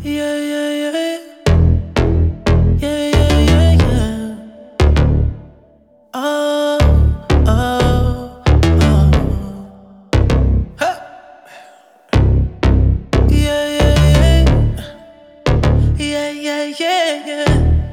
Yeah, yeah, yeah. Yeah, yeah, yeah, yeah. Oh, oh, oh. Huh. Yeah, yeah, yeah. Yeah, yeah, yeah, yeah.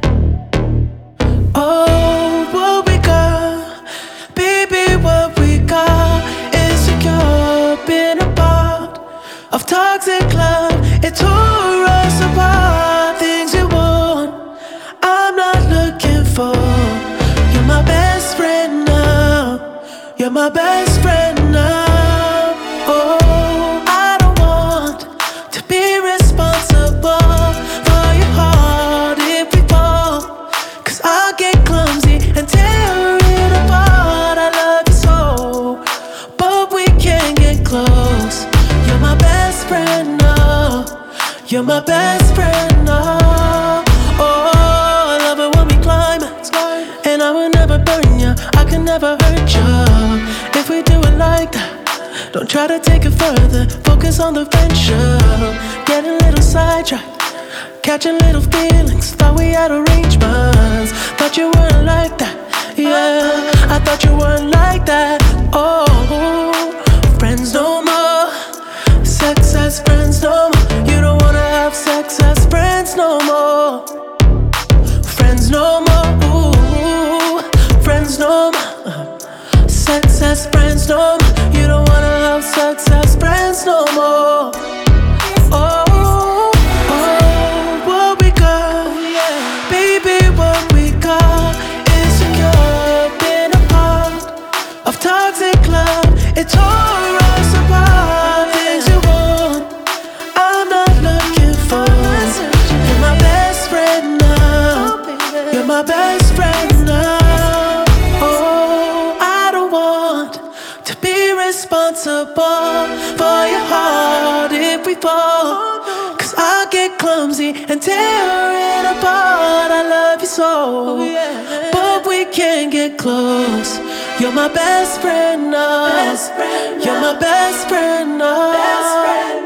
Oh, what we got, baby, what we got is secure. Been a part of toxic love. It tore us apart. Things you want, I'm not looking for. You're my best friend now. You're my best friend now. Oh, I don't want to be responsible for your heart if we fall. 'Cause I'll get clumsy and tear it apart. I love you so, but we can't get close. You're my best friend now. You're my best friend now. Oh, I love it when we climax, and I will never burn you. I can never hurt you if we do it like that. Don't try to take it further. Focus on the friendship. Getting a little sidetracked, catching little feelings. Thought we had arrangements. Thought you weren't like that. Yeah, I thought you weren't like that. Oh, friends no more. Sex as friends no more. You don't wanna have sex as friends no more. Friends no more. Ooh, friends no more. Sex as friends no more. You don't wanna have sex as friends no more. Oh, what we got, baby, what we got is secure. Been a part of toxic love. It tore us apart. Things you want, I'm not looking for. You're my best friend now. You're my best friend now. Oh, I don't want to be responsible for your heart if we fall. 'Cause I'll get clumsy and tear it apart. I love you so, but we can't get close. You're my best friend now. You're my best friend now.